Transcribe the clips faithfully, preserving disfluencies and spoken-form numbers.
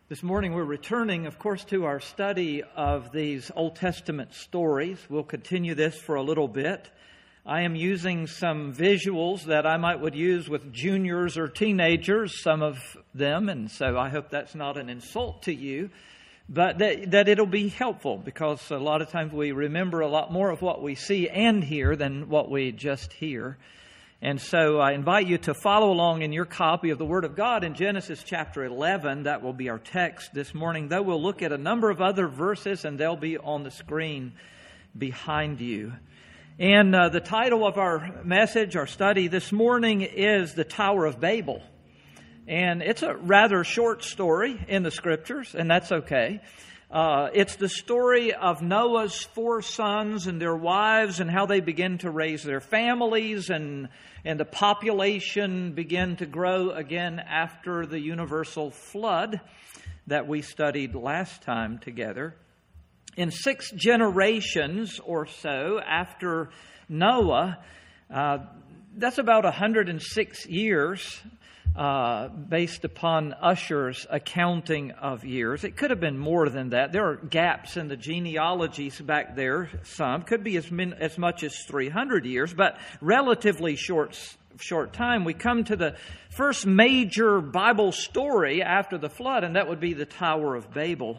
This morning we're returning, of course, to our study of these Old Testament stories. We'll continue this for a little bit. I am using some visuals that I might would use with juniors or teenagers, some of them, and so I hope that's not an insult to you, but that, that it'll be helpful, because a lot of times we remember a lot more of what we see and hear than what we just hear. And so I invite you to follow along in your copy of the Word of God in Genesis chapter eleven. That will be our text this morning. Though we'll look at a number of other verses, and they'll be on the screen behind you. And uh, the title of our message, our study this morning, is The Tower of Babel. And it's a rather short story in the Scriptures, and that's okay. Uh, it's the story of Noah's four sons and their wives and how they begin to raise their families, and, and the population began to grow again after the universal flood that we studied last time together. In six generations or so after Noah, uh, that's about one hundred six years, Uh, based upon Ussher's accounting of years. It could have been more than that. There are gaps in the genealogies back there. Some could be as, min, as much as three hundred years, but relatively short short time. We come to the first major Bible story after the flood, and that would be the Tower of Babel.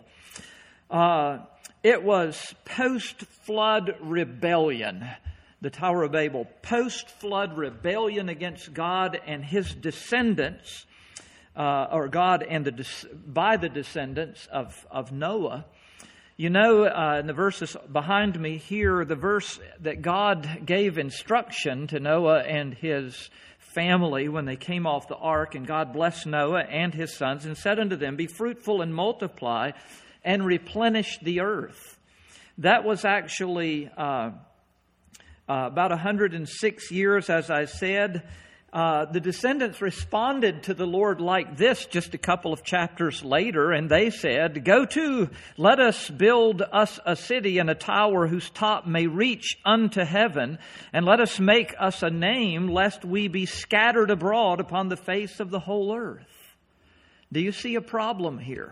Uh, it was post-flood rebellion. The Tower of Babel, post-flood rebellion against God and His descendants, uh, or God and the by the descendants of, of Noah. You know, uh, in the verses behind me here, the verse that God gave instruction to Noah and his family when they came off the ark, and God blessed Noah and his sons and said unto them, "Be fruitful and multiply and replenish the earth." That was actually Uh, Uh, about one hundred six years, as I said. Uh, the descendants responded to the Lord like this just a couple of chapters later, and they said, "Go to, let us build us a city and a tower whose top may reach unto heaven, and let us make us a name, lest we be scattered abroad upon the face of the whole earth." Do you see a problem here?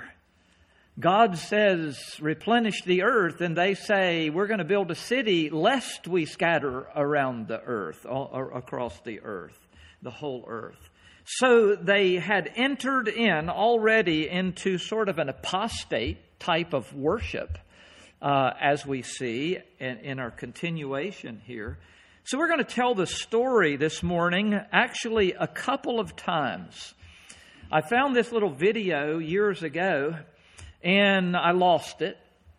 God says, replenish the earth, and they say, we're going to build a city lest we scatter around the earth, or across the earth, the whole earth. So they had entered in already into sort of an apostate type of worship, uh, as we see in, in our continuation here. So we're going to tell the story this morning actually a couple of times. I found this little video years ago, and I lost it.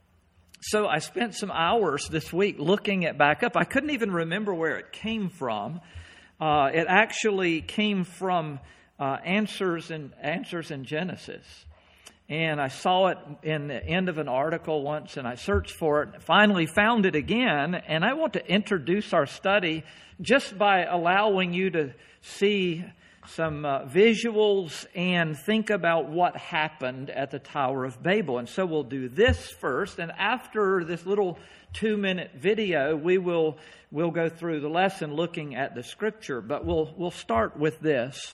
So I spent some hours this week looking it back up. I couldn't even remember where it came from. Uh, it actually came from uh, Answers in Answers in Genesis. And I saw it in the end of an article once, and I searched for it, and finally found it again. And I want to introduce our study just by allowing you to see some uh, visuals and think about what happened at the Tower of Babel. And so we'll do this first, and after this little two-minute video, we will we'll go through the lesson looking at the Scripture. But we'll we'll start with this.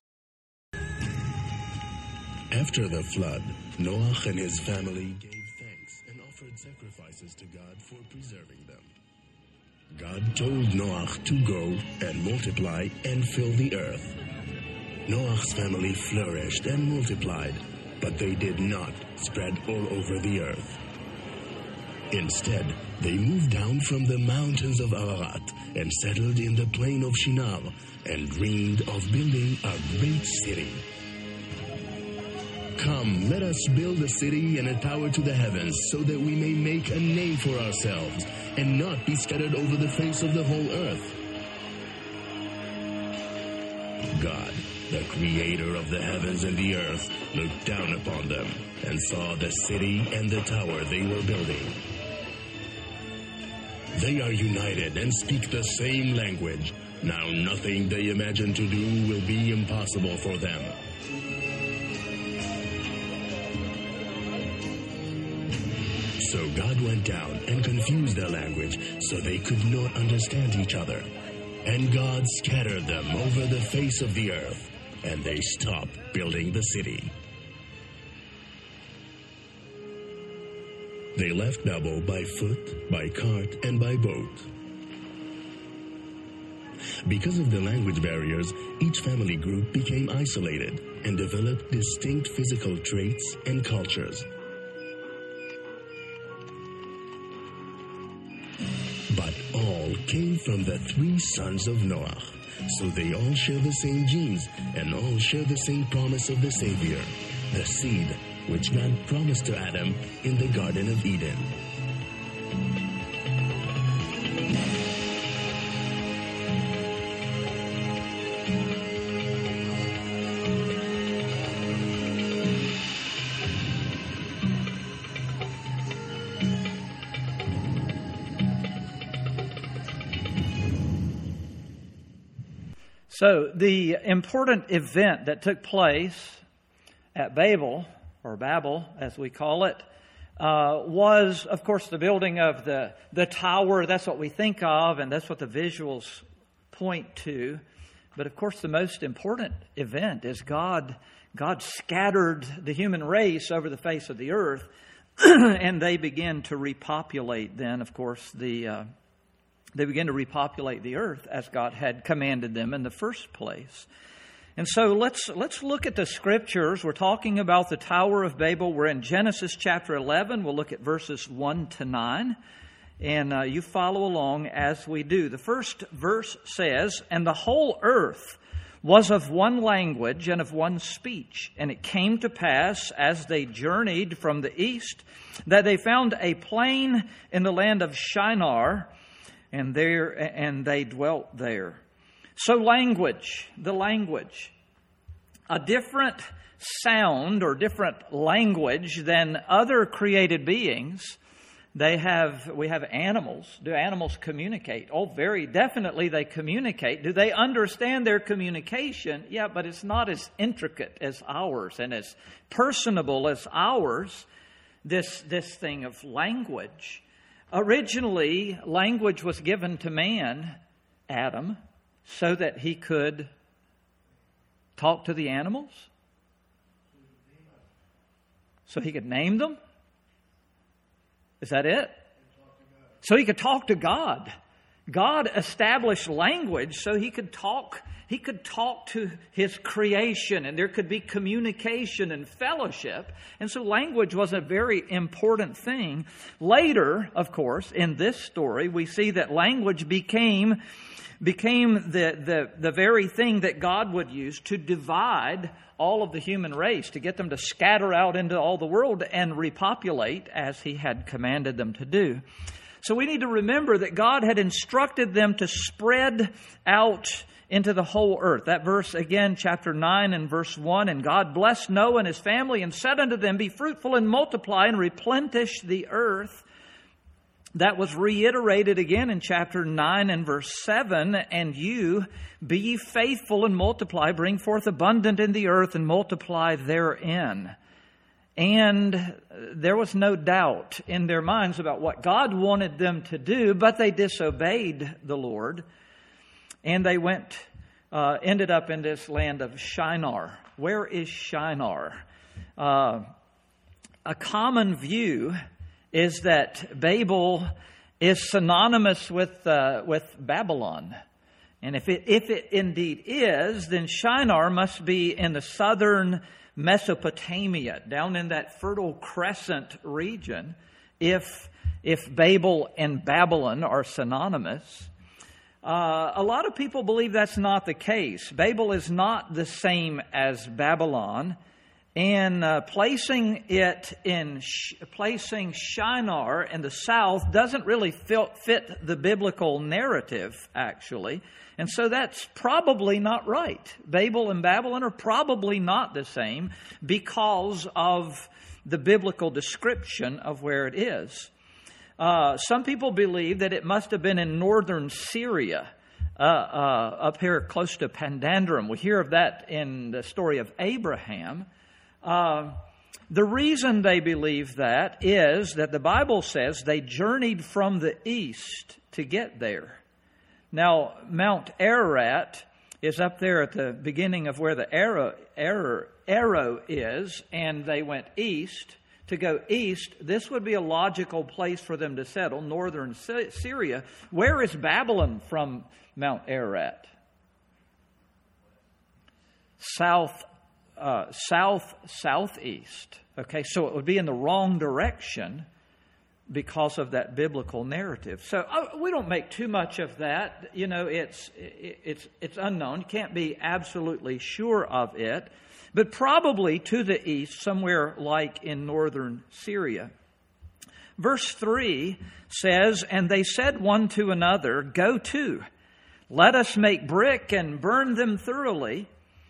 After the flood, Noah and his family gave thanks and offered sacrifices to God for preserving them. God told Noah to go and multiply and fill the earth. Noah's family flourished and multiplied, but they did not spread all over the earth. Instead, they moved down from the mountains of Ararat and settled in the plain of Shinar and dreamed of building a great city. "Come, let us build a city and a tower to the heavens, so that we may make a name for ourselves and not be scattered over the face of the whole earth." God, the creator of the heavens and the earth, looked down upon them and saw the city and the tower they were building. They are united and speak the same language. Now nothing they imagine to do will be impossible for them. So God went down and confused their language, so they could not understand each other. And God scattered them over the face of the earth, and they stopped building the city. They left Babel by foot, by cart, and by boat. Because of the language barriers, each family group became isolated and developed distinct physical traits and cultures. But all came from the three sons of Noah, so they all share the same genes and all share the same promise of the Savior, the seed which God promised to Adam in the Garden of Eden. So the important event that took place at Babel, or Babel as we call it, uh, was, of course, the building of the, the tower. That's what we think of, and that's what the visuals point to. But, of course, the most important event is God, God scattered the human race over the face of the earth, and they began to repopulate then, of course, the... Uh, They began to repopulate the earth as God had commanded them in the first place. And so let's let's look at the scriptures. We're talking about the Tower of Babel. We're in Genesis chapter eleven. We'll look at verses one to nine. And uh, you follow along as we do. The first verse says, "And the whole earth was of one language and of one speech. And it came to pass, as they journeyed from the east, that they found a plain in the land of Shinar, and there and they dwelt there." So language, the language, a different sound or different language than other created beings. They have, we have animals. Do animals communicate? Oh, very definitely they communicate. Do they understand their communication? Yeah, but it's not as intricate as ours and as personable as ours, this, this thing of language. Originally, language was given to man, Adam, so that he could talk to the animals? So he could name them? Is that it? So he could talk to God. God established language so he could talk. He could talk to his creation, and there could be communication and fellowship. And so language was a very important thing. Later, of course, in this story, we see that language became, became the, the, the very thing that God would use to divide all of the human race, to get them to scatter out into all the world and repopulate as he had commanded them to do. So we need to remember that God had instructed them to spread out into the whole earth. That verse again, chapter nine and verse one, "And God blessed Noah and his family and said unto them, Be fruitful and multiply and replenish the earth." That was reiterated again in chapter nine and verse seven, "And you, be ye faithful and multiply, bring forth abundant in the earth and multiply therein." And there was no doubt in their minds about what God wanted them to do, but they disobeyed the Lord. And they went, uh, ended up in this land of Shinar. Where is Shinar? Uh, a common view is that Babel is synonymous with uh, with Babylon. And if it if it indeed is, then Shinar must be in the southern Mesopotamia, down in that Fertile Crescent region, if if Babel and Babylon are synonymous. Uh, a lot of people believe that's not the case. Babel is not the same as Babylon, and uh, placing it in sh- placing Shinar in the south doesn't really fit, fit the biblical narrative, actually, and so that's probably not right. Babel and Babylon are probably not the same because of the biblical description of where it is. Uh, some people believe that it must have been in northern Syria, uh, uh, up here close to Pandandrum. We hear of that in the story of Abraham. Uh, the reason they believe that is that the Bible says they journeyed from the east to get there. Now, Mount Ararat is up there at the beginning of where the arrow, arrow, arrow is, and they went east to go east, this would be a logical place for them to settle, northern Syria. Where is Babylon from Mount Ararat? South, uh, south, southeast. Okay, so it would be in the wrong direction because of that biblical narrative. So uh, we don't make too much of that. You know, it's it's it's unknown. You can't be absolutely sure of it. But probably to the east, somewhere like in northern Syria. Verse three says, "And they said one to another, 'Go to, let us make brick and burn them thoroughly,'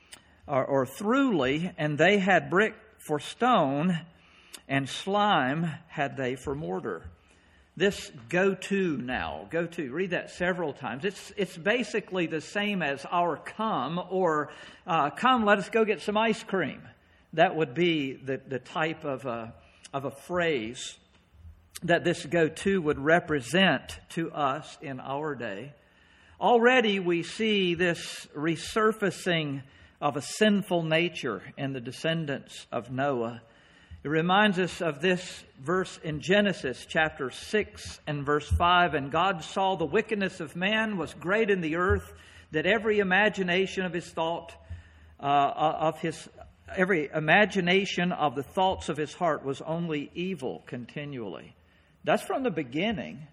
or, or throughly, and they had brick for stone, and slime had they for mortar." This go to now, go to, read that several times. It's it's basically the same as our come, or uh, come, let us go get some ice cream. That would be the, the type of a, of a phrase that this go to would represent to us in our day. Already we see this resurfacing of a sinful nature in the descendants of Noah. It reminds us of this verse in Genesis chapter six and verse five. "And God saw the wickedness of man was great in the earth, that every imagination of his thought, uh, of his every imagination of the thoughts of his heart was only evil continually." That's from the beginning.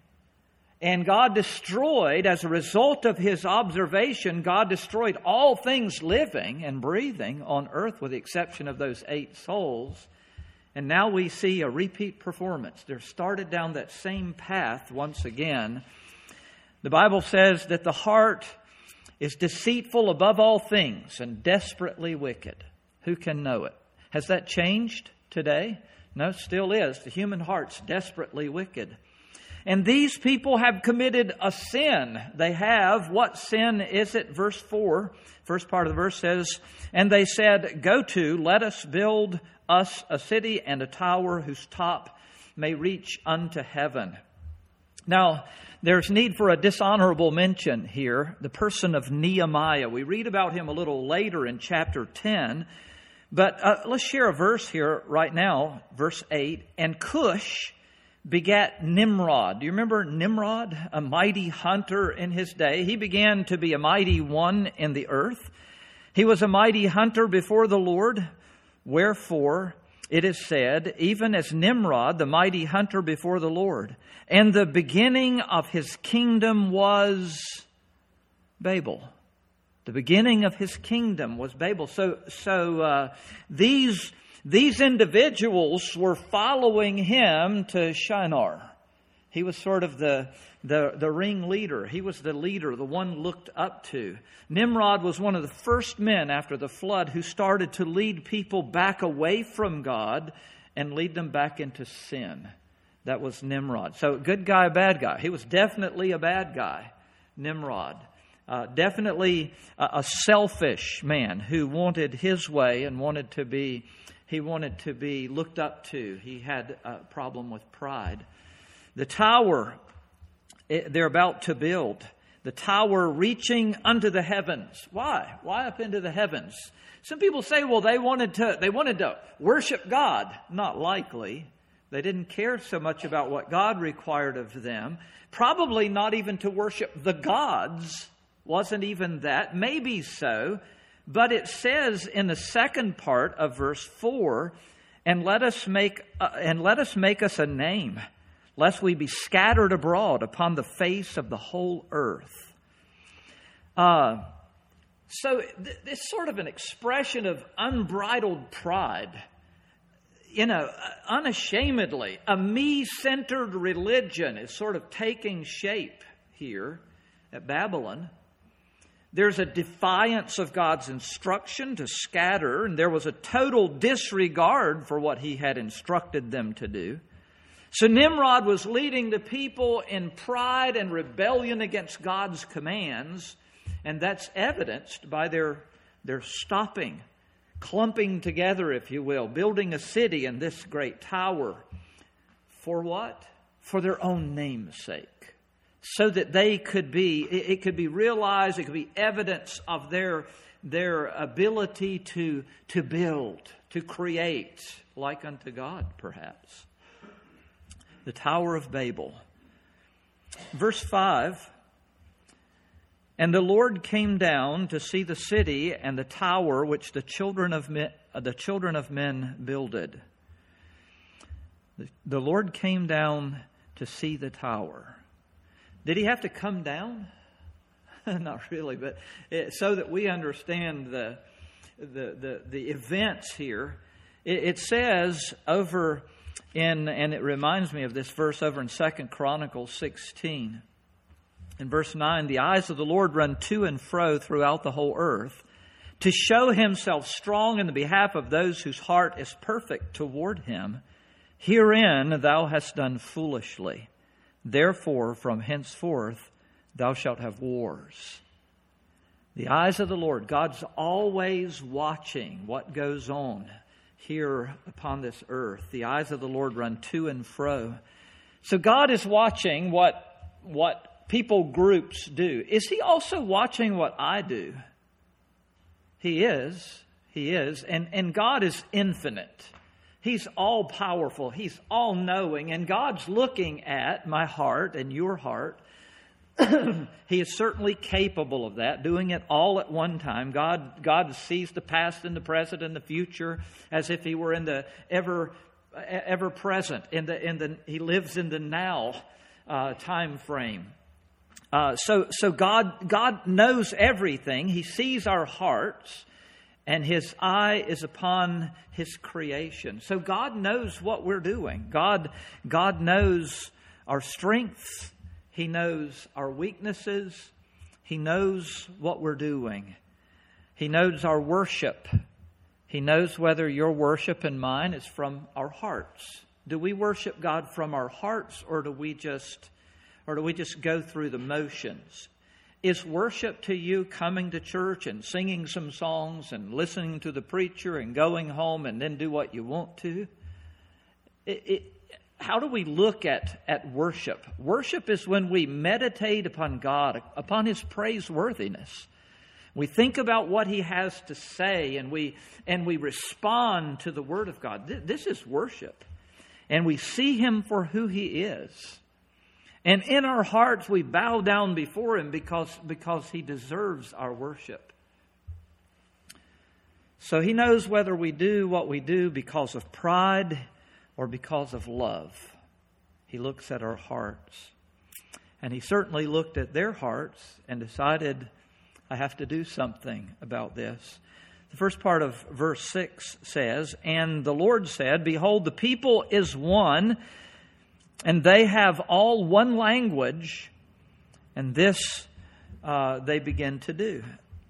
And God destroyed, as a result of his observation, God destroyed all things living and breathing on earth with the exception of those eight souls. And now we see a repeat performance. They're started down that same path once again. The Bible says that the heart is deceitful above all things and desperately wicked. Who can know it? Has that changed today? No, it still is. The human heart's desperately wicked. And these people have committed a sin. They have. What sin is it? Verse four, first part of the verse says, "And they said, 'Go to, let us build us a city and a tower whose top may reach unto heaven.'" Now, there's need for a dishonorable mention here, the person of Nehemiah. We read about him a little later in chapter ten. But uh, let's share a verse here right now, verse eight. "And Cush begat Nimrod." Do you remember Nimrod, a mighty hunter in his day? He began to be a mighty one in the earth. He was a mighty hunter before the Lord. Wherefore, it is said, even as Nimrod, the mighty hunter before the Lord. And the beginning of his kingdom was Babel. The beginning of his kingdom was Babel. So, so uh, these these individuals were following him to Shinar. He was sort of the the the ringleader. He was the leader, the one looked up to. Nimrod was one of the first men after the flood who started to lead people back away from God and lead them back into sin. That was Nimrod. So good guy, bad guy. He was definitely a bad guy, Nimrod. Uh, definitely a, a selfish man who wanted his way and wanted to be, he wanted to be looked up to. He had a problem with pride. The tower it, they're about to build, the tower reaching unto the heavens. Why? Why up into the heavens? Some people say, well, they wanted to, they wanted to worship God. Not likely. They didn't care so much about what God required of them. Probably not even to worship the gods. Wasn't even that. Maybe so. But it says in the second part of verse four, and let us make uh, and let us make us a name, lest we be scattered abroad upon the face of the whole earth. Uh, so th- this sort of an expression of unbridled pride. You know, unashamedly, a me-centered religion is sort of taking shape here at Babylon. There's a defiance of God's instruction to scatter, and there was a total disregard for what he had instructed them to do. So Nimrod was leading the people in pride and rebellion against God's commands, and that's evidenced by their, their stopping, clumping together, if you will, building a city in this great tower. For what? For their own name's sake. So that they could be, it could be realized, it could be evidence of their their ability to, to build, to create, like unto God, perhaps. The Tower of Babel. Verse five, and the Lord came down to see the city and the tower which the children of men, uh, the children of men builded. The, the Lord came down to see the tower. Did he have to come down? Not really, but it, so that we understand the the the, the events here. It, it says over in, and it reminds me of this verse over in Second Chronicles sixteen. In verse nine, the eyes of the Lord run to and fro throughout the whole earth, to show himself strong in the behalf of those whose heart is perfect toward him. Herein thou hast done foolishly. Therefore, from henceforth, thou shalt have wars. The eyes of the Lord, God's always watching what goes on here upon this earth. The eyes of the Lord run to and fro. So God is watching what, what people groups do. Is he also watching what I do? He is. He is. And, and God is infinite. He's all powerful. He's all knowing. And God's looking at my heart and your heart. He is certainly capable of that, doing it all at one time. God, God sees the past and the present and the future as if he were in the ever, ever present. In the, in the, he lives in the now uh, time frame. Uh, so, so God, God knows everything. He sees our hearts, and his eye is upon his creation. So God knows what we're doing. God, God knows our strengths. He knows our weaknesses. He knows what we're doing. He knows our worship. He knows whether your worship and mine is from our hearts. Do we worship God from our hearts, or do we just, or do we just go through the motions? Is worship to you coming to church and singing some songs and listening to the preacher and going home and then do what you want to? It, it, how do we look at, at worship? Worship is when we meditate upon God, upon his praiseworthiness. We think about what he has to say, and we and we respond to the word of God. This is worship. And we see him for who he is. And in our hearts we bow down before him because, because he deserves our worship. So he knows whether we do what we do because of pride or because of love. He looks at our hearts. And he certainly looked at their hearts and decided, I have to do something about this. The first part of verse six says, and the Lord said, behold, the people is one, and they have all one language, and this uh, they begin to do.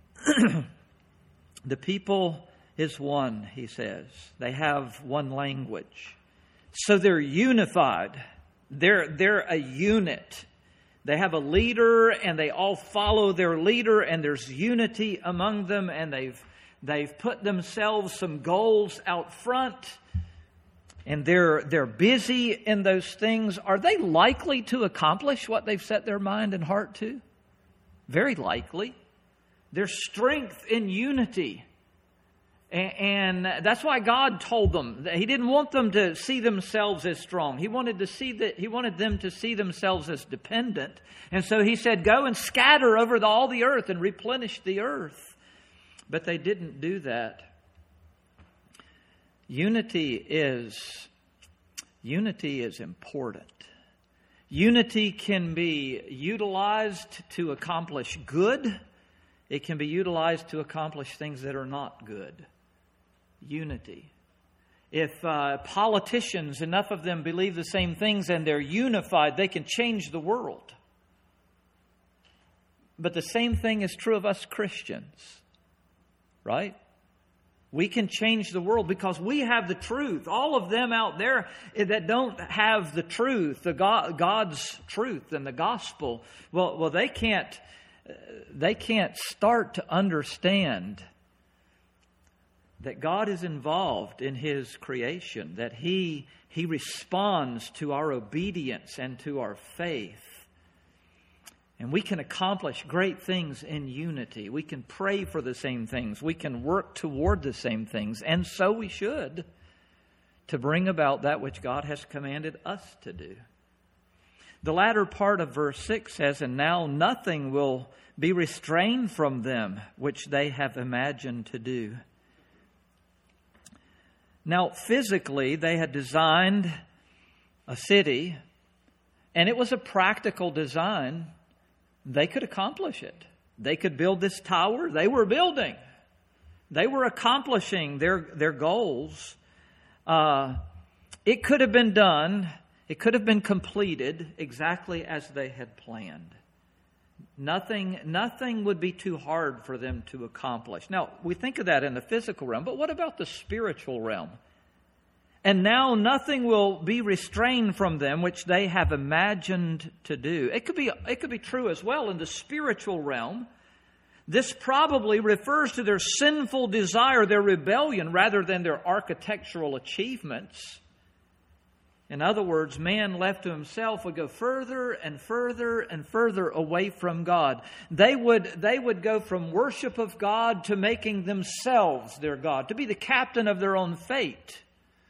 The people is one, he says. They have one language. So they're unified. They're, they're a unit. They have a leader, and they all follow their leader, and there's unity among them, and they've they've put themselves some goals out front, and they're they're busy in those things. Are they likely to accomplish what they've set their mind and heart to? Very likely. There's strength in unity. And that's why God told them that he didn't want them to see themselves as strong. He wanted to see that he wanted them to see themselves as dependent. And so he said, go and scatter over the, all the earth and replenish the earth. But they didn't do that. Unity is unity is important. Unity can be utilized to accomplish good. It can be utilized to accomplish things that are not good. Unity. If uh, politicians, enough of them believe the same things and they're unified, they can change the world. But the same thing is true of us Christians, right? We can change the world because we have the truth. All of them out there that don't have the truth, the God, God's truth and the gospel, well, well, they can't, they can't start to understand that God is involved in his creation, that he, he responds to our obedience and to our faith. And we can accomplish great things in unity. We can pray for the same things. We can work toward the same things. And so we should, to bring about that which God has commanded us to do. The latter part of verse six says, "And now nothing will be restrained from them which they have imagined to do." Now, physically, they had designed a city, and it was a practical design. They could accomplish it. They could build this tower. They were building. They were accomplishing their, their goals. Uh, it could have been done. It could have been completed exactly as they had planned. Nothing, nothing would be too hard for them to accomplish. Now, we think of that in the physical realm, but what about the spiritual realm? "And now nothing will be restrained from them which they have imagined to do." It could be, it could be true as well in the spiritual realm. This probably refers to their sinful desire, their rebellion, rather than their architectural achievements. In other words, man left to himself would go further and further and further away from God. They would, they would go from worship of God to making themselves their God, to be the captain of their own fate.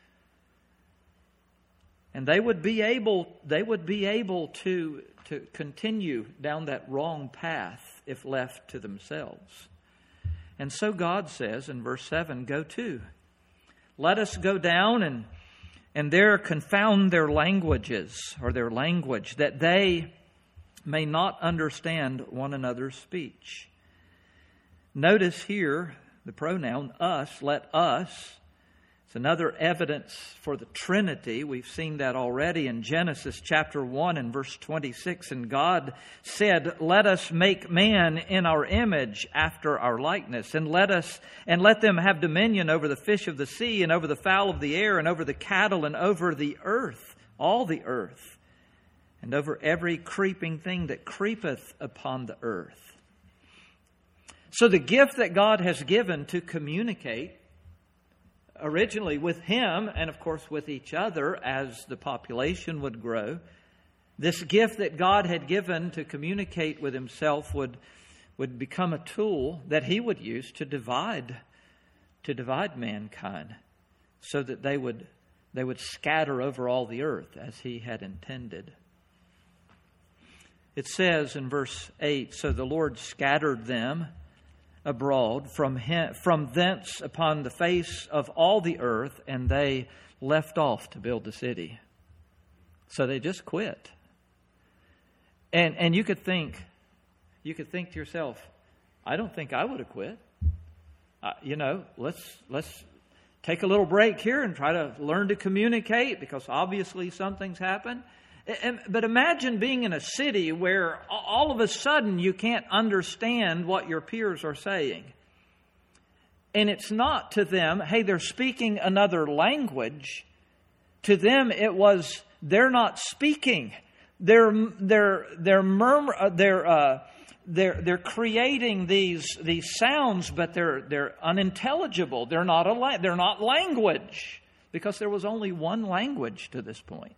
And they would be able, they would be able to, to continue down that wrong path if left to themselves. And so God says in verse seven, "Go to. Let us go down and, and there confound their languages," or their language, "that they may not understand one another's speech." Notice here the pronoun us, "let us." It's another evidence for the Trinity. We've seen that already in Genesis chapter one and verse twenty-six. "And God said, let us make man in our image after our likeness, and let us and let them have dominion over the fish of the sea, and over the fowl of the air, and over the cattle, and over the earth, all the earth, and over every creeping thing that creepeth upon the earth." So the gift that God has given to communicate originally with Him and, of course, with each other as the population would grow, this gift that God had given to communicate with Himself would, would become a tool that He would use to divide, to divide mankind, so that they would, they would scatter over all the earth as He had intended. It says in verse eight, "So the Lord scattered them abroad from him, from thence upon the face of all the earth, and they left off to build the city." So they just quit. And and you could think, you could think to yourself, I don't think I would have quit. Uh, you know, let's let's take a little break here and try to learn to communicate, because obviously something's happened. But imagine being in a city where all of a sudden you can't understand what your peers are saying. And it's not to them, hey, they're speaking another language. To them it was, they're not speaking. They're they're they're murmur, they're uh, they're they're creating these these sounds, but they're they're unintelligible. They're not a they're not language, because there was only one language to this point.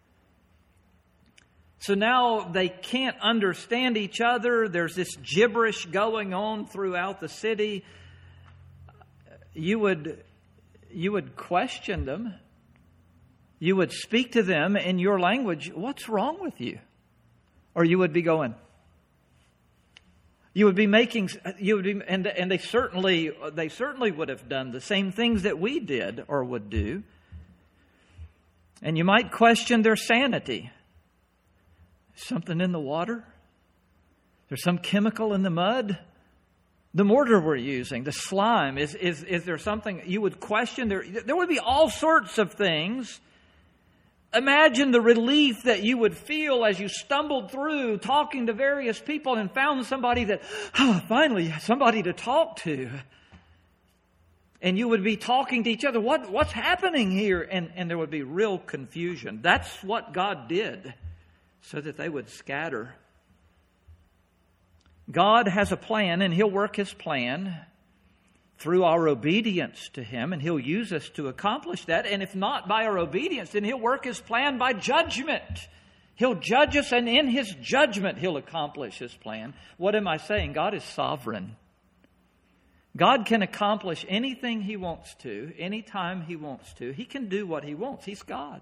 So now they can't understand each other. There's this gibberish going on throughout the city. You would, you would question them. You would speak to them in your language. What's wrong with you? Or you would be going. You would be making. You would be, and and they certainly they certainly would have done the same things that we did or would do. And you might question their sanity. Something in the water? There's some chemical in the mud? The mortar we're using, the slime, is, is, is there something you would question? There, there would be all sorts of things. Imagine the relief that you would feel as you stumbled through talking to various people and found somebody that, oh, finally, somebody to talk to. And you would be talking to each other. What, what's happening here? And, and there would be real confusion. That's what God did, so that they would scatter. God has a plan, and He'll work His plan through our obedience to Him, and He'll use us to accomplish that. And if not by our obedience, then He'll work His plan by judgment. He'll judge us, and in His judgment, He'll accomplish His plan. What am I saying? God is sovereign. God can accomplish anything He wants to, anytime He wants to. He can do what He wants. He's God.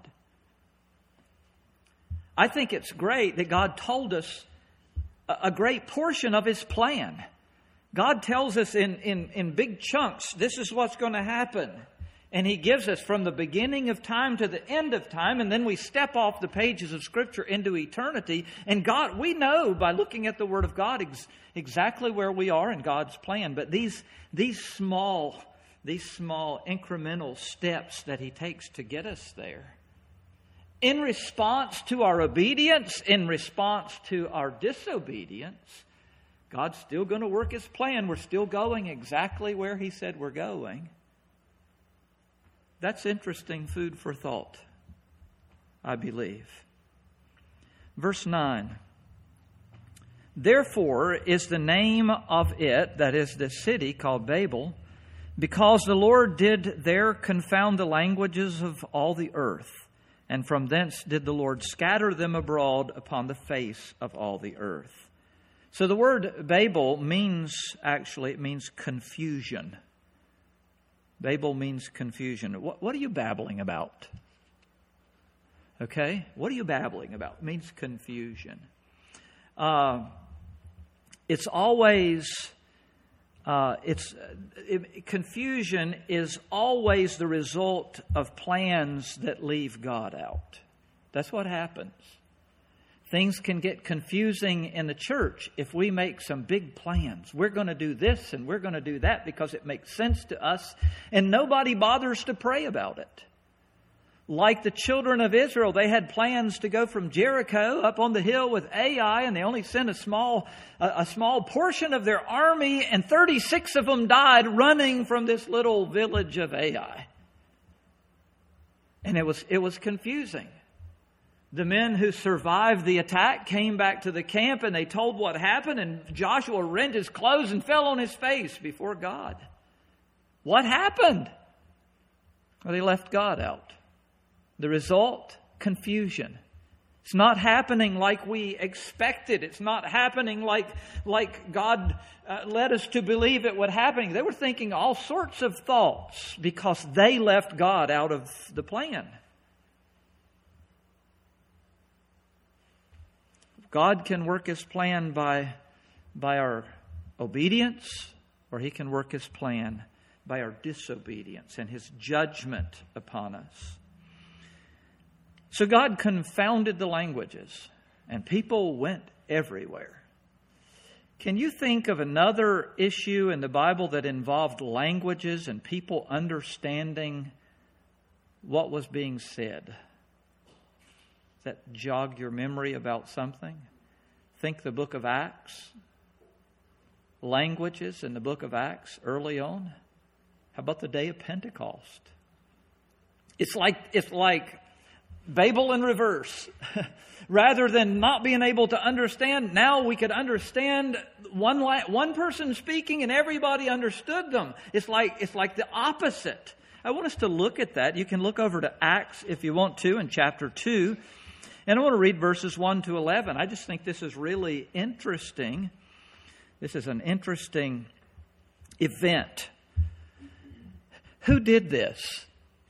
I think it's great that God told us a great portion of His plan. God tells us in, in, in big chunks, this is what's going to happen. And He gives us from the beginning of time to the end of time, and then we step off the pages of Scripture into eternity. And God, we know by looking at the Word of God ex- exactly where we are in God's plan. But these, these small, these small incremental steps that He takes to get us there, in response to our obedience, in response to our disobedience, God's still going to work His plan. We're still going exactly where He said we're going. That's interesting food for thought, I believe. Verse nine. Therefore is the name of it, that is the city, called Babel, because the Lord did there confound the languages of all the earth, and from thence did the Lord scatter them abroad upon the face of all the earth. So the word Babel means, actually, it means confusion. Babel means confusion. What, what are you babbling about? Okay? What are you babbling about? It means confusion. Uh, it's always, uh, it's it, confusion is always the result of plans that leave God out. That's what happens. Things can get confusing in the church if we make some big plans. We're going to do this and we're going to do that because it makes sense to us, and nobody bothers to pray about it. Like the children of Israel, they had plans to go from Jericho up on the hill with Ai, and they only sent a small a, a small portion of their army, and thirty-six of them died running from this little village of Ai. And it was it was confusing. The men who survived the attack came back to the camp, and they told what happened, and Joshua rent his clothes and fell on his face before God. What happened? Well, they left God out. The result? Confusion. It's not happening like we expected. It's not happening like, like God uh, led us to believe it would happen. They were thinking all sorts of thoughts because they left God out of the plan. God can work His plan by, by our obedience, or He can work His plan by our disobedience and His judgment upon us. So God confounded the languages, and people went everywhere. Can you think of another issue in the Bible that involved languages and people understanding what was being said? Does that jog your memory about something? Think the book of Acts. Languages in the book of Acts early on. How about the day of Pentecost? It's like it's like Babel in reverse. Rather than not being able to understand, now we could understand one one person speaking and everybody understood them. It's like it's like the opposite. I want us to look at that. You can look over to Acts if you want to in chapter two. And I want to read verses one to eleven. I just think this is really interesting. This is an interesting event. Who did this?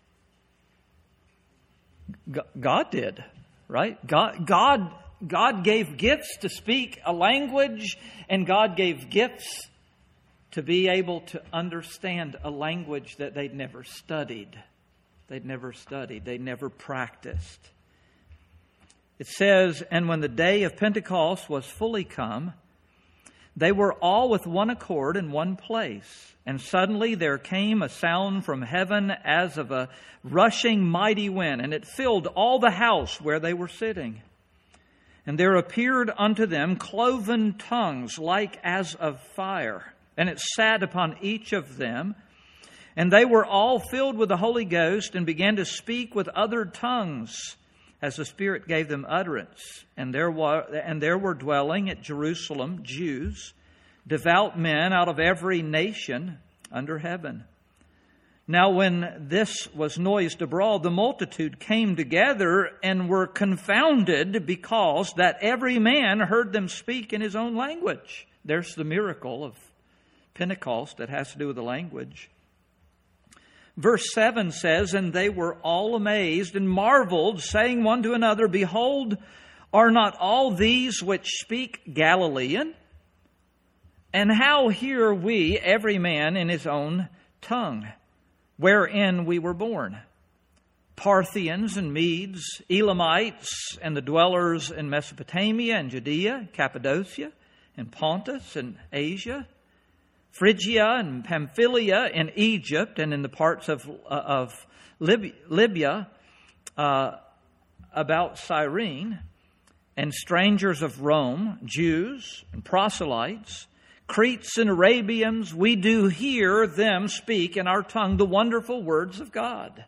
God did, right? God, God, God gave gifts to speak a language, and God gave gifts to be able to understand a language that they'd never studied. They'd never studied. They'd never practiced. It says, and when the day of Pentecost was fully come, they were all with one accord in one place. And suddenly there came a sound from heaven as of a rushing mighty wind, and it filled all the house where they were sitting. And there appeared unto them cloven tongues like as of fire, and it sat upon each of them. And they were all filled with the Holy Ghost, and began to speak with other tongues, as the Spirit gave them utterance. And there were, and there were dwelling at Jerusalem Jews, devout men out of every nation under heaven. Now when this was noised abroad, the multitude came together and were confounded, because that every man heard them speak in his own language. There's the miracle of Pentecost that has to do with the language. Verse seven says, and they were all amazed and marveled, saying one to another, Behold, are not all these which speak Galilean? And how hear we every man in his own tongue, wherein we were born? Parthians and Medes, Elamites, and the dwellers in Mesopotamia and Judea, Cappadocia, and Pontus and Asia, Phrygia and Pamphylia, and Egypt, and in the parts of, uh, of Lib- Libya, uh, about Cyrene, and strangers of Rome, Jews and proselytes, Cretes and Arabians, we do hear them speak in our tongue the wonderful words of God.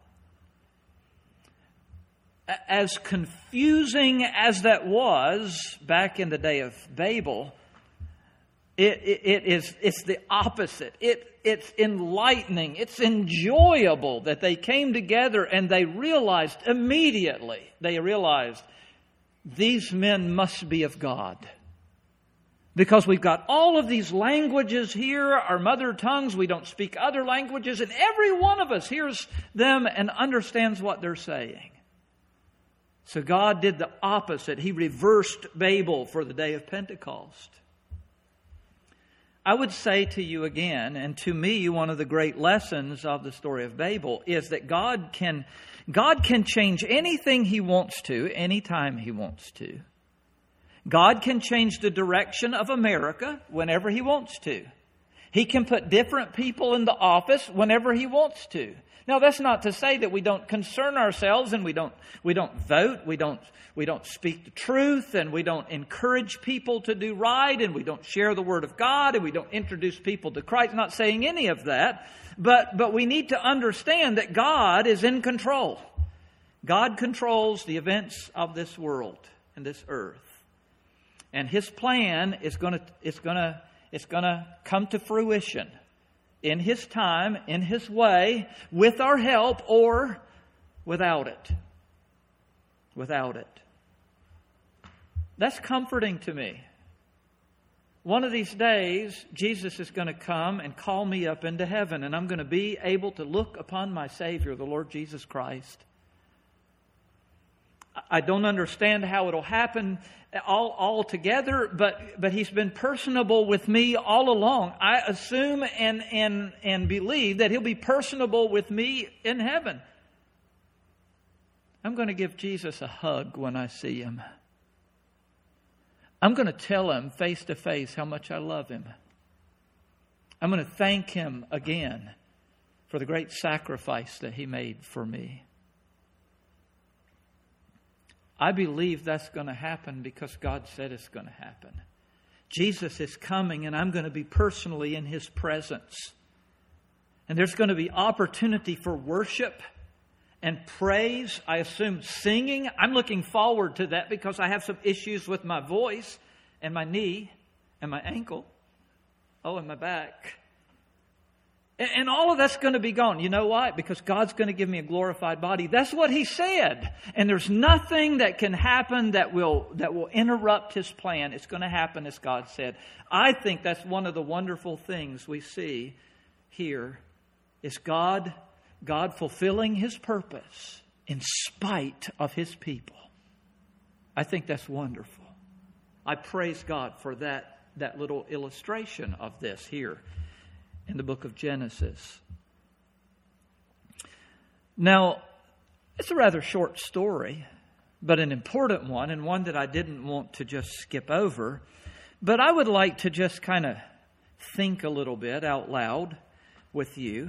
As confusing as that was back in the day of Babel, it, it, it is it's the opposite. It it's enlightening. It's enjoyable that they came together and they realized immediately. They realized these men must be of God. Because we've got all of these languages here, our mother tongues, we don't speak other languages, and every one of us hears them and understands what they're saying. So God did the opposite. He reversed Babel for the day of Pentecost. I would say to you again, and to me, one of the great lessons of the story of Babel is that God can, God can change anything He wants to, anytime He wants to. God can change the direction of America whenever He wants to. He can put different people in the office whenever He wants to. Now, that's not to say that we don't concern ourselves and we don't we don't vote, we don't we don't speak the truth, and we don't encourage people to do right, and we don't share the Word of God, and we don't introduce people to Christ. I'm not saying any of that, but but we need to understand that God is in control. God controls the events of this world and this earth. And His plan is going to it's going to it's going to come to fruition in His time, in His way, with our help or without it. Without it. That's comforting to me. One of these days, Jesus is going to come and call me up into heaven, and I'm going to be able to look upon my Savior, the Lord Jesus Christ. I don't understand how it'll happen all, all together, but, but He's been personable with me all along. I assume and, and, and believe that He'll be personable with me in heaven. I'm going to give Jesus a hug when I see Him. I'm going to tell Him face to face how much I love Him. I'm going to thank Him again for the great sacrifice that He made for me. I believe that's going to happen because God said it's going to happen. Jesus is coming, and I'm going to be personally in His presence. And there's going to be opportunity for worship and praise. I assume singing. I'm looking forward to that because I have some issues with my voice and my knee and my ankle. Oh, and my back. And all of that's going to be gone. You know why? Because God's going to give me a glorified body. That's what He said. And there's nothing that can happen that will that will interrupt His plan. It's going to happen as God said. I think that's one of the wonderful things we see here is God, God fulfilling His purpose in spite of His people. I think that's wonderful. I praise God for that, that little illustration of this here in the book of Genesis. Now, it's a rather short story, but an important one, and one that I didn't want to just skip over. But I would like to just kind of think a little bit out loud with you.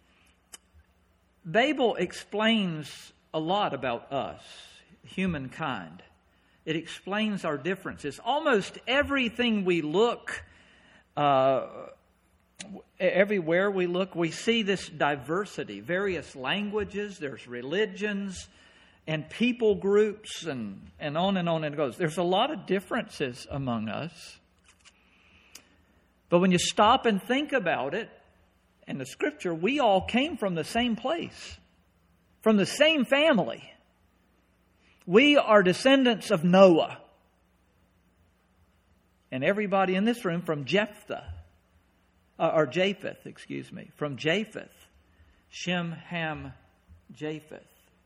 Babel explains a lot about us, humankind. It explains our differences. Almost everything we look uh Everywhere we look, we see this diversity, various languages, there's religions and people groups and, and on and on and it goes. There's a lot of differences among us. But when you stop and think about it, and the Scripture, we all came from the same place, from the same family. We are descendants of Noah. And everybody in this room from Jephthah, or Japheth, excuse me, from Japheth, Shem, Ham, Japheth.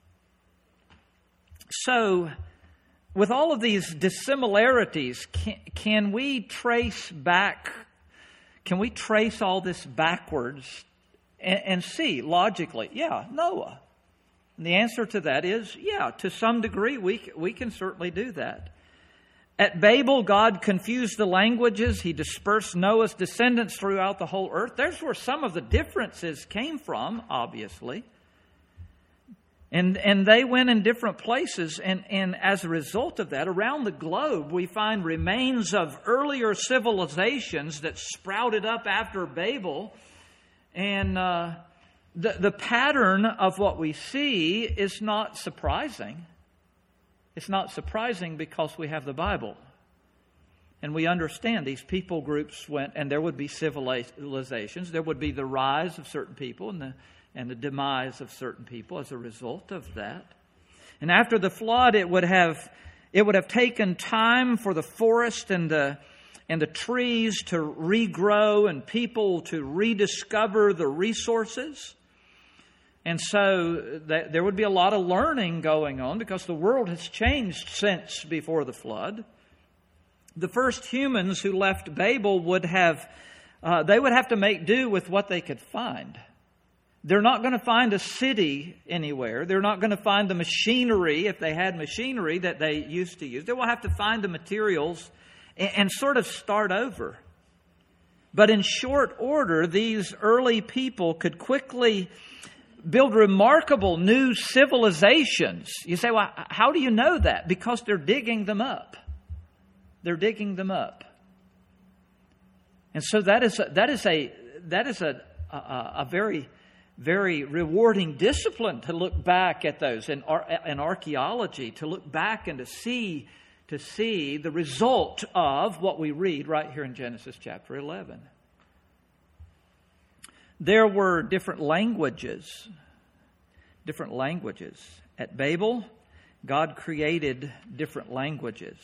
So, with all of these dissimilarities, can, can we trace back, can we trace all this backwards and, and see logically, yeah, Noah. And the answer to that is, yeah, to some degree we, we can certainly do that. At Babel, God confused the languages. He dispersed Noah's descendants throughout the whole earth. There's where some of the differences came from, obviously. And and they went in different places. And, and as a result of that, around the globe, we find remains of earlier civilizations that sprouted up after Babel. And uh, the, the pattern of what we see is not surprising. It's not surprising because we have the Bible. And we understand these people groups went, and there would be civilizations. There would be the rise of certain people and the, and the demise of certain people as a result of that. And after the flood, it would have, it would have taken time for the forest and the, and the trees to regrow and people to rediscover the resources. And so th- there would be a lot of learning going on because the world has changed since before the flood. The first humans who left Babel would have, uh, they would have to make do with what they could find. They're not going to find a city anywhere. They're not going to find the machinery, if they had machinery that they used to use. They will have to find the materials and, and sort of start over. But in short order, these early people could quickly build remarkable new civilizations. You say, well, how do you know that? Because they're digging them up. They're digging them up. And so that is a, that is a that is a a, a very very rewarding discipline to look back at those in, in archaeology, to look back and to see to see the result of what we read right here in Genesis chapter eleven. There were different languages, different languages. At Babel, God created different languages.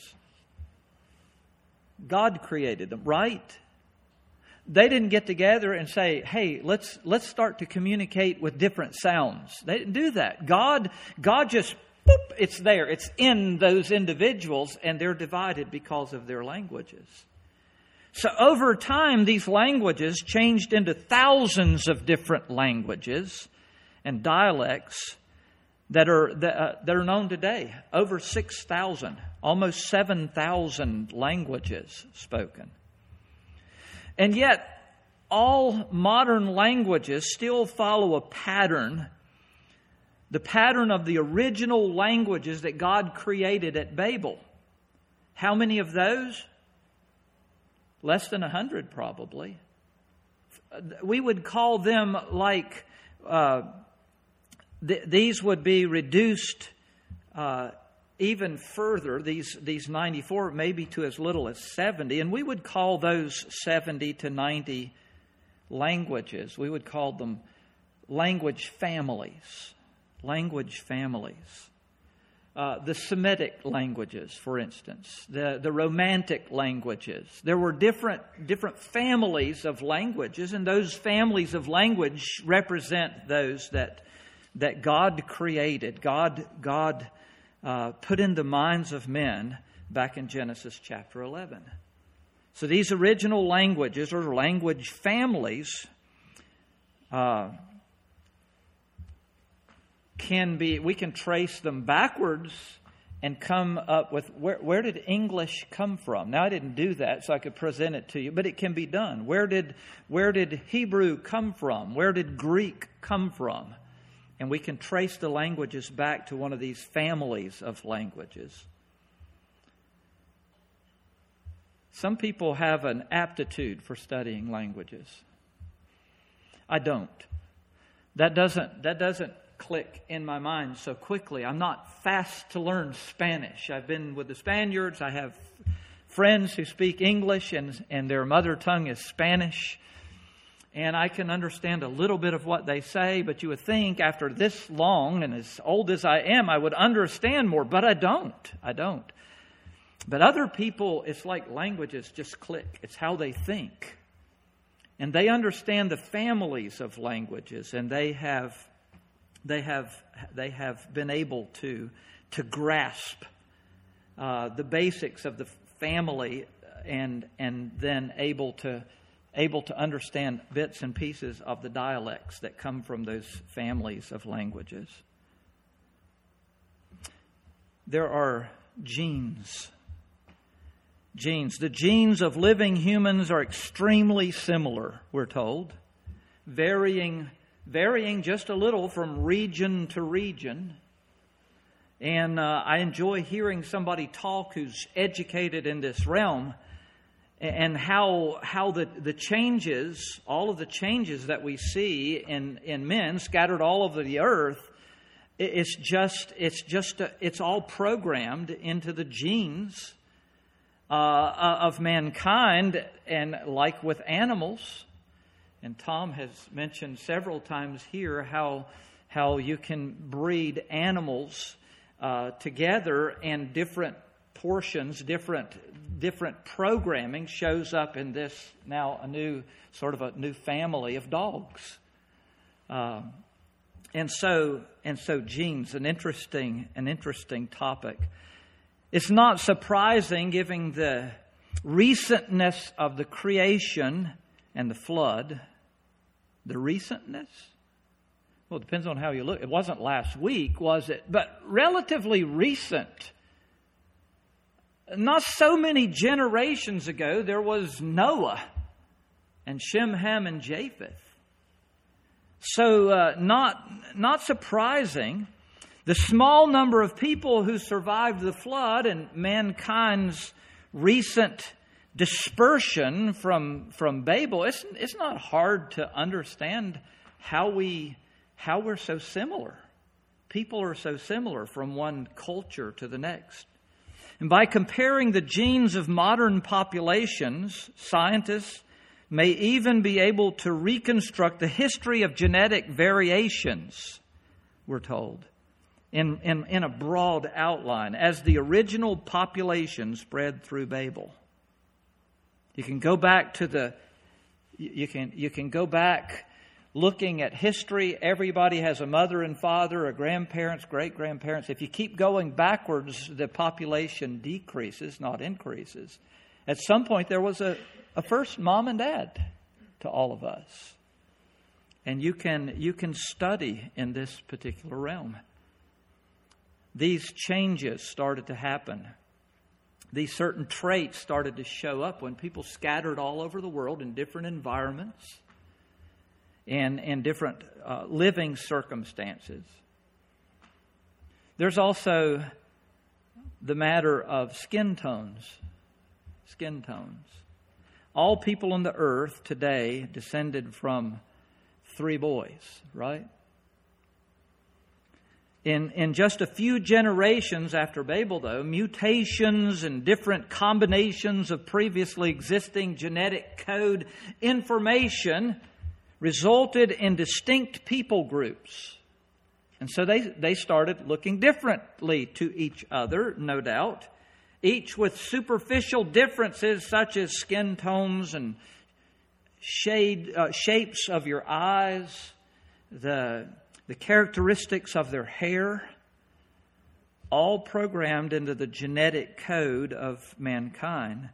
God created them, right? They didn't get together and say, hey, let's let's start to communicate with different sounds. They didn't do that. God, God just, boop, it's there. It's in those individuals, and they're divided because of their languages. So over time, these languages changed into thousands of different languages and dialects that are that, uh, that are known today. Over six thousand, almost seven thousand languages spoken. And yet, all modern languages still follow a pattern, the pattern of the original languages that God created at Babel. How many of those? Less than a hundred, probably. We would call them like, uh, th- these would be reduced uh, even further, these, these ninety-four, maybe to as little as seventy. And we would call those seventy to ninety languages. We would call them language families. Language families. Uh, the Semitic languages, for instance, the, the Romantic languages. There were different different families of languages, and those families of language represent those that that God created, God God uh, put in the minds of men back in Genesis chapter eleven. So these original languages, or language families, uh, can be, we can trace them backwards and come up with where, where did English come from? Now, I didn't do that so I could present it to you, but it can be done. Where did where did Hebrew come from? Where did Greek come from? And we can trace the languages back to one of these families of languages. Some people have an aptitude for studying languages. I don't. That doesn't that doesn't click in my mind so quickly. I'm not fast to learn Spanish. I've been with the Spaniards. I have friends who speak English and, and their mother tongue is Spanish. and I can understand a little bit of what they say, but you would think after this long and as old as I am, I would understand more, but I don't. I don't. But other people, it's like languages just click. It's how they think. And they understand the families of languages, and they have they have they have been able to to grasp uh, the basics of the family, and and then able to able to understand bits and pieces of the dialects that come from those families of languages. There are genes. Genes. The genes of living humans are extremely similar, we're told, varying, varying just a little from region to region. And uh, I enjoy hearing somebody talk who's educated in this realm, and how how the, the changes, all of the changes that we see in, in men scattered all over the earth, it's just it's just a, it's all programmed into the genes Uh, of mankind, and like with animals. And Tom has mentioned several times here how how you can breed animals uh, together, and different portions, different different programming shows up in this now a new sort of a new family of dogs. Uh, and so and so genes, an interesting an interesting topic. It's not surprising, given the recentness of the creation and the flood. The recentness? Well, it depends on how you look. It wasn't last week, was it? But relatively recent. Not so many generations ago, there was Noah and Shem, Ham, and Japheth. So, uh, not not surprising. The small number of people who survived the flood and mankind's recent dispersion from from Babel, it's it's not hard to understand how we how we're so similar. People are so similar from one culture to the next. And by comparing the genes of modern populations, scientists may even be able to reconstruct the history of genetic variations, we're told. In, in, in a broad outline, as the original population spread through Babel. You can go back to the, you can you can go back looking at history. Everybody has a mother and father, a grandparents, great grandparents. If you keep going backwards, the population decreases, not increases. At some point, there was a, a first mom and dad to all of us, and you can you can study in this particular realm. These changes started to happen. These certain traits started to show up when people scattered all over the world in different environments and in different uh, living circumstances. There's also the matter of skin tones. Skin tones. All people on the earth today descended from three boys, right? In in just a few generations after Babel, though, mutations and different combinations of previously existing genetic code information resulted in distinct people groups. And so they, they started looking differently to each other, no doubt, each with superficial differences such as skin tones and shade uh, shapes of your eyes, the the characteristics of their hair, all programmed into the genetic code of mankind.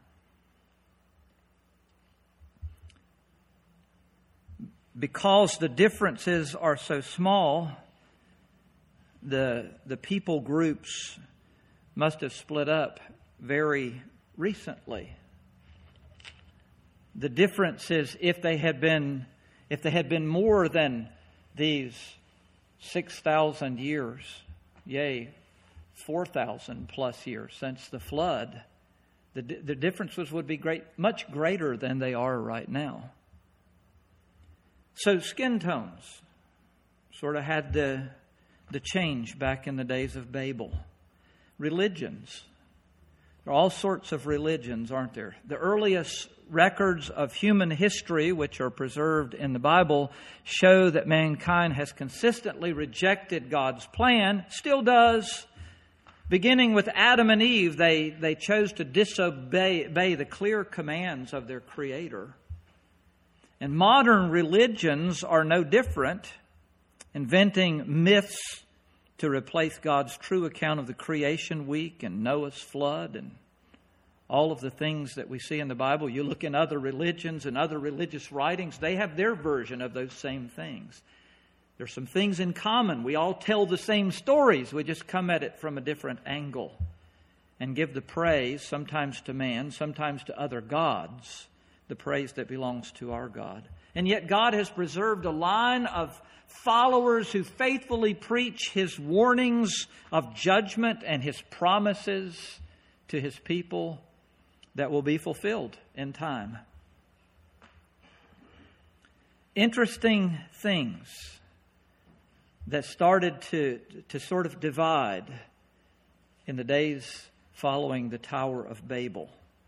Because the differences are so small, the the people groups must have split up very recently. The difference is if they had been if they had been more than these six thousand years, yea, four thousand plus years since the flood, the the differences would be great, much greater than they are right now. So skin tones sort of had the the change back in the days of Babel. Religions. There are all sorts of religions, aren't there? The earliest records of human history, which are preserved in the Bible, show that mankind has consistently rejected God's plan, still does. Beginning with Adam and Eve, they, they chose to disobey obey the clear commands of their Creator. And modern religions are no different, inventing myths to replace God's true account of the creation week and Noah's flood and all of the things that we see in the Bible. You look in other religions and other religious writings, they have their version of those same things. There's some things in common. We all tell the same stories. We just come at it from a different angle and give the praise, sometimes to man, sometimes to other gods, the praise that belongs to our God. And yet God has preserved a line of followers who faithfully preach His warnings of judgment and His promises to His people that will be fulfilled in time. Interesting things that started to, to sort of divide in the days following the Tower of Babel.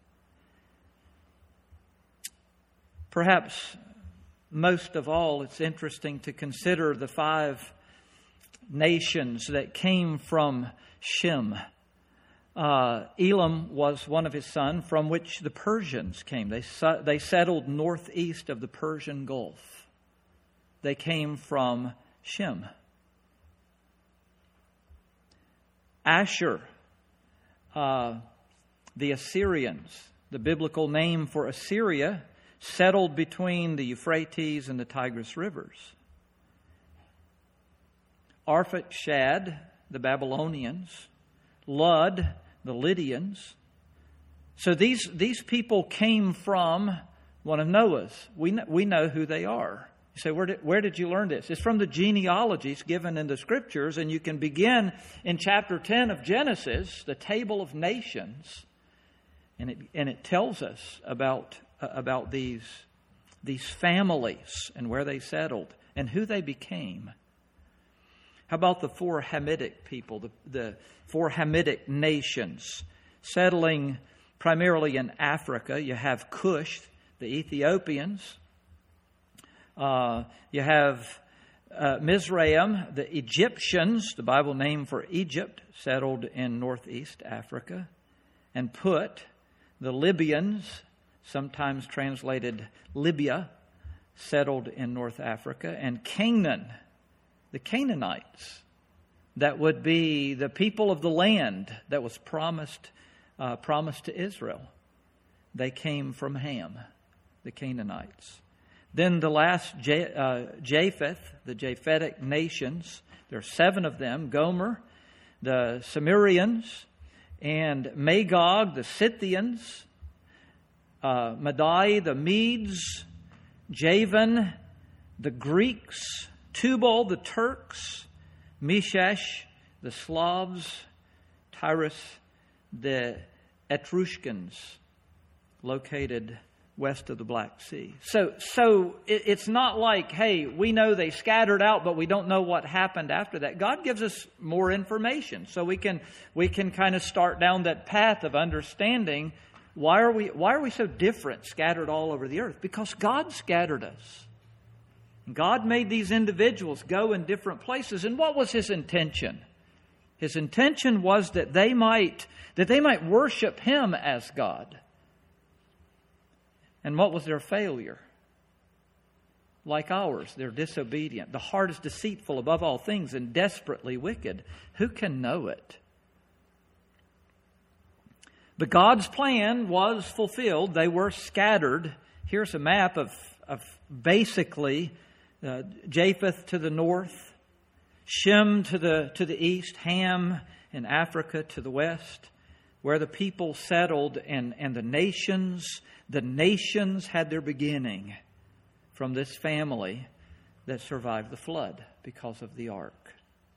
Perhaps most of all, it's interesting to consider the five nations that came from Shem. Uh, Elam was one of his sons, from which the Persians came. They, they settled northeast of the Persian Gulf. They came from Shem. Asher, uh, the Assyrians, the biblical name for Assyria, settled between the Euphrates and the Tigris rivers. Arphaxad, the Babylonians. Lud, the Lydians. So these, these people came from one of Noah's. We know, we know who they are. You say, where did, where did you learn this? It's from the genealogies given in the Scriptures, and you can begin in chapter ten of Genesis, the table of nations, and it, and it tells us about, uh, about these, these families and where they settled and who they became. How about the four Hamitic people, the, the four Hamitic nations settling primarily in Africa? You have Cush, the Ethiopians. Uh, you have uh, Mizraim, the Egyptians, the Bible name for Egypt, settled in northeast Africa. And Put, the Libyans, sometimes translated Libya, settled in North Africa. And Canaan, the Canaanites, that would be the people of the land that was promised uh, promised to Israel. They came from Ham, the Canaanites. Then the last, J- uh, Japheth, the Japhetic nations, there are seven of them, Gomer, the Cimmerians, and Magog, the Scythians, uh, Madai, the Medes, Javan, the Greeks, Tubal, the Turks, Meshech, the Slavs, Tyrus, the Etruscans, located west of the Black Sea. So, so it, it's not like, hey, we know they scattered out, but we don't know what happened after that. God gives us more information, so we can we can kind of start down that path of understanding why are we why are we so different, scattered all over the earth? Because God scattered us. God made these individuals go in different places, and what was His intention? His intention was that they might that they might worship Him as God. And what was their failure? Like ours, they're disobedient. The heart is deceitful above all things and desperately wicked. Who can know it? But God's plan was fulfilled. They were scattered. Here's a map of, of basically uh, Japheth to the north, Shem to the to the east, Ham in Africa to the west, where the people settled, and, and the nations, the nations had their beginning from this family that survived the flood because of the ark.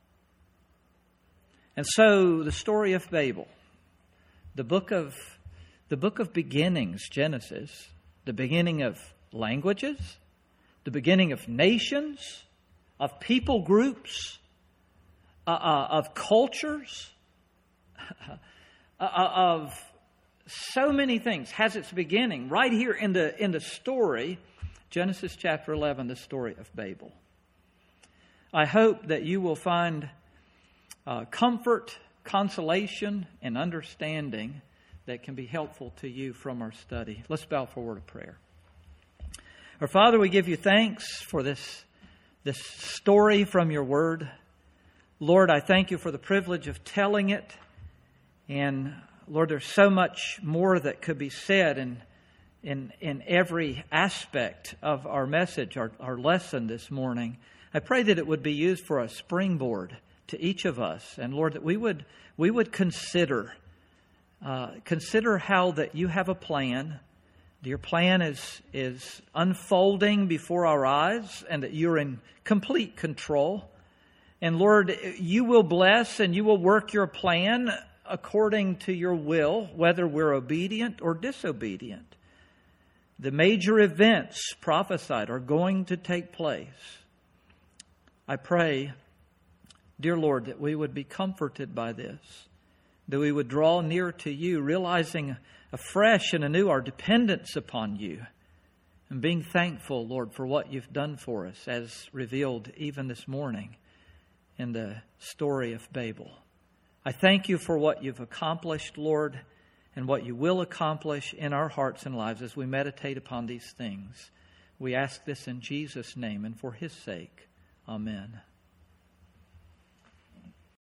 And so the story of Babel, the book of the book of beginnings, Genesis, the beginning of languages, the beginning of nations, of people groups, uh, uh, of cultures, uh, of so many things, has its beginning right here in the, in the story, Genesis chapter eleven, the story of Babel. I hope that you will find uh, comfort, consolation, and understanding that can be helpful to you from our study. Let's bow for a word of prayer. Our Father, we give you thanks for this, this story from your word. Lord, I thank you for the privilege of telling it. And Lord, there's so much more that could be said in, in, in every aspect of our message, our, our lesson this morning. I pray that it would be used for a springboard to each of us. And Lord, that we would, we would consider Uh, consider how that you have a plan. Your plan is, is unfolding before our eyes, and that you're in complete control. And Lord, you will bless and you will work your plan according to your will, whether we're obedient or disobedient. The major events prophesied are going to take place. I pray, dear Lord, that we would be comforted by this, that we would draw near to you, realizing afresh and anew our dependence upon you, and being thankful, Lord, for what you've done for us, as revealed even this morning in the story of Babel. I thank you for what you've accomplished, Lord, and what you will accomplish in our hearts and lives as we meditate upon these things. We ask this in Jesus' name and for his sake. Amen.